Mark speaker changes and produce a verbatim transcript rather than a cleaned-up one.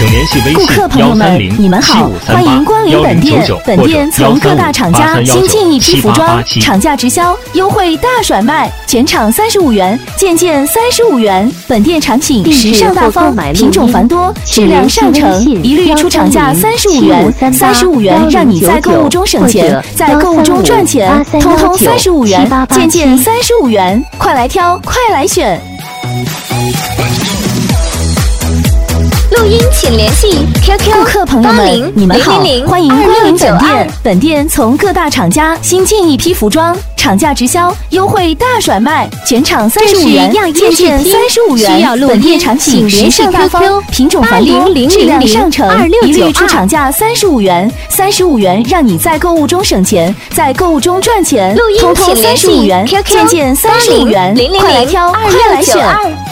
Speaker 1: 请联系微
Speaker 2: 顾客
Speaker 1: 信
Speaker 2: 朋友们
Speaker 1: 幺三零
Speaker 2: 你们好，
Speaker 1: 七五三
Speaker 2: 欢迎
Speaker 1: 八幺
Speaker 2: 光临本店
Speaker 1: 零九九，
Speaker 2: 本店从各大厂家新进一批服装，
Speaker 1: 七
Speaker 2: 厂价直销，优惠大甩卖，全场三十五元，件件三十五元。本店产品时尚大方，品种繁多，质量上乘，一律出厂价三十五元，三十五元让你在购物中省钱，在购物中赚钱，通通三十五元，件件三十五元，快来挑，快来选。
Speaker 3: 录音请联系 Q Q
Speaker 2: 顾客朋友们，你们好，欢迎光临本店。本店从各大厂家新进一批服装，厂价直销，优惠大甩卖，全场三十五元，件件三十五元。本店产品时尚大方，品种繁多，质量上乘，一律出厂价三十五元，三十五元让你在购物中省钱，在购物中赚钱，通通三十五元，件件三十五元，快来挑，快来选。